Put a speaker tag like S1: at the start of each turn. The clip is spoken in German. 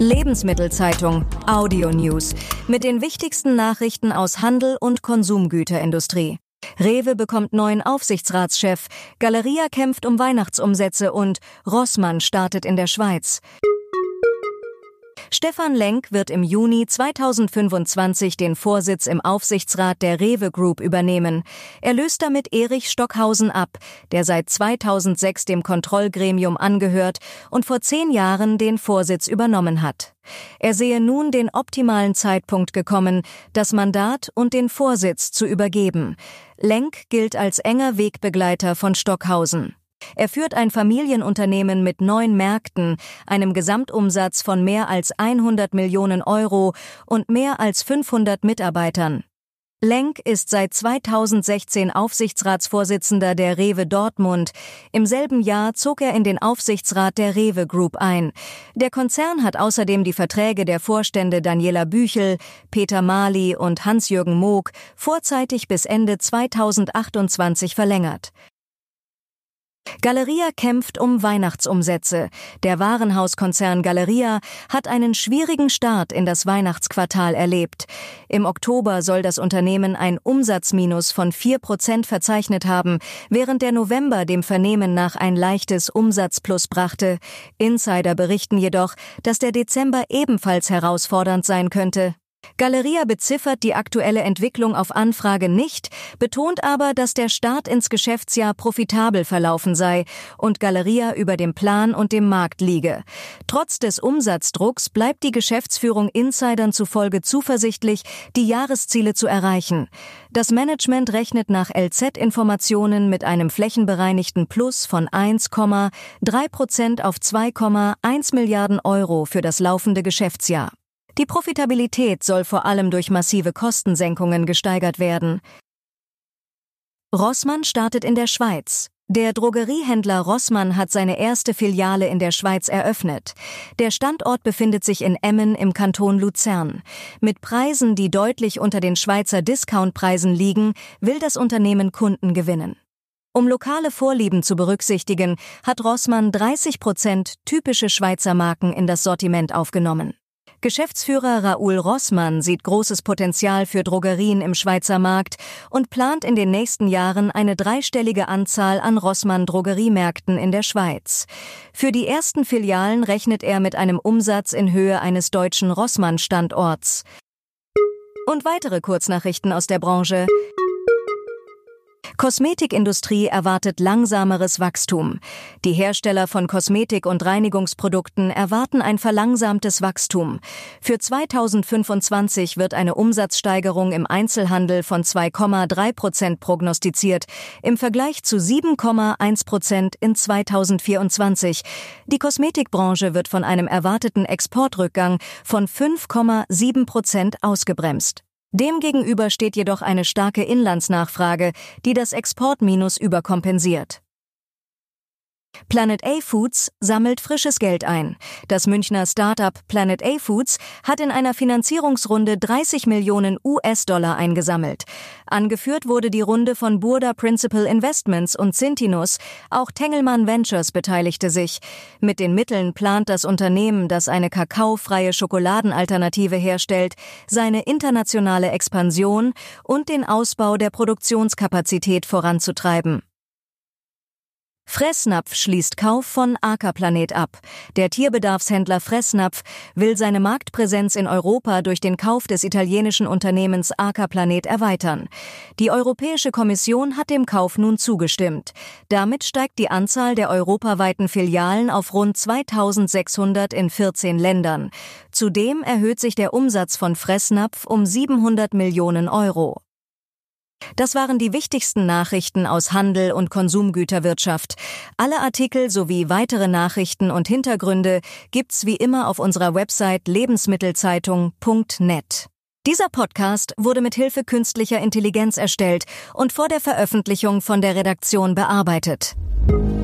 S1: Lebensmittelzeitung Audio News mit den wichtigsten Nachrichten aus Handel und Konsumgüterindustrie. Rewe bekommt neuen Aufsichtsratschef, Galeria kämpft um Weihnachtsumsätze und Rossmann startet in der Schweiz. Stefan Lenk wird im Juni 2025 den Vorsitz im Aufsichtsrat der Rewe Group übernehmen. Er löst damit Erich Stockhausen ab, der seit 2006 dem Kontrollgremium angehört und vor 10 Jahren den Vorsitz übernommen hat. Er sehe nun den optimalen Zeitpunkt gekommen, das Mandat und den Vorsitz zu übergeben. Lenk gilt als enger Wegbegleiter von Stockhausen. Er führt ein Familienunternehmen mit 9 Märkten, einem Gesamtumsatz von mehr als 100 Millionen Euro und mehr als 500 Mitarbeitern. Lenk ist seit 2016 Aufsichtsratsvorsitzender der Rewe Dortmund. Im selben Jahr zog er in den Aufsichtsrat der Rewe Group ein. Der Konzern hat außerdem die Verträge der Vorstände Daniela Büchel, Peter Marli und Hans-Jürgen Moog vorzeitig bis Ende 2028 verlängert. Galeria kämpft um Weihnachtsumsätze. Der Warenhauskonzern Galeria hat einen schwierigen Start in das Weihnachtsquartal erlebt. Im Oktober soll das Unternehmen ein Umsatzminus von 4% verzeichnet haben, während der November dem Vernehmen nach ein leichtes Umsatzplus brachte. Insider berichten jedoch, dass der Dezember ebenfalls herausfordernd sein könnte. Galeria beziffert die aktuelle Entwicklung auf Anfrage nicht, betont aber, dass der Start ins Geschäftsjahr profitabel verlaufen sei und Galeria über dem Plan und dem Markt liege. Trotz des Umsatzdrucks bleibt die Geschäftsführung Insidern zufolge zuversichtlich, die Jahresziele zu erreichen. Das Management rechnet nach LZ-Informationen mit einem flächenbereinigten Plus von 1,3% auf 2,1 Milliarden Euro für das laufende Geschäftsjahr. Die Profitabilität soll vor allem durch massive Kostensenkungen gesteigert werden. Rossmann startet in der Schweiz. Der Drogeriehändler Rossmann hat seine erste Filiale in der Schweiz eröffnet. Der Standort befindet sich in Emmen im Kanton Luzern. Mit Preisen, die deutlich unter den Schweizer Discountpreisen liegen, will das Unternehmen Kunden gewinnen. Um lokale Vorlieben zu berücksichtigen, hat Rossmann 30% typische Schweizer Marken in das Sortiment aufgenommen. Geschäftsführer Raoul Rossmann sieht großes Potenzial für Drogerien im Schweizer Markt und plant in den nächsten Jahren eine 3-stellige Anzahl an Rossmann-Drogeriemärkten in der Schweiz. Für die ersten Filialen rechnet er mit einem Umsatz in Höhe eines deutschen Rossmann-Standorts. Und weitere Kurznachrichten aus der Branche. Kosmetikindustrie erwartet langsameres Wachstum. Die Hersteller von Kosmetik- und Reinigungsprodukten erwarten ein verlangsamtes Wachstum. Für 2025 wird eine Umsatzsteigerung im Einzelhandel von 2,3% prognostiziert, im Vergleich zu 7,1% in 2024. Die Kosmetikbranche wird von einem erwarteten Exportrückgang von 5,7% ausgebremst. Demgegenüber steht jedoch eine starke Inlandsnachfrage, die das Exportminus überkompensiert. Planet A Foods sammelt frisches Geld ein. Das Münchner Start-up Planet A Foods hat in einer Finanzierungsrunde 30 Millionen US-Dollar eingesammelt. Angeführt wurde die Runde von Burda Principal Investments und Cintinus, auch Tengelmann Ventures beteiligte sich. Mit den Mitteln plant das Unternehmen, das eine kakaofreie Schokoladenalternative herstellt, seine internationale Expansion und den Ausbau der Produktionskapazität voranzutreiben. Fressnapf schließt Kauf von Akerplanet ab. Der Tierbedarfshändler Fressnapf will seine Marktpräsenz in Europa durch den Kauf des italienischen Unternehmens Akerplanet erweitern. Die Europäische Kommission hat dem Kauf nun zugestimmt. Damit steigt die Anzahl der europaweiten Filialen auf rund 2600 in 14 Ländern. Zudem erhöht sich der Umsatz von Fressnapf um 700 Millionen Euro. Das waren die wichtigsten Nachrichten aus Handel und Konsumgüterwirtschaft. Alle Artikel sowie weitere Nachrichten und Hintergründe gibt's wie immer auf unserer Website lebensmittelzeitung.net. Dieser Podcast wurde mit Hilfe künstlicher Intelligenz erstellt und vor der Veröffentlichung von der Redaktion bearbeitet.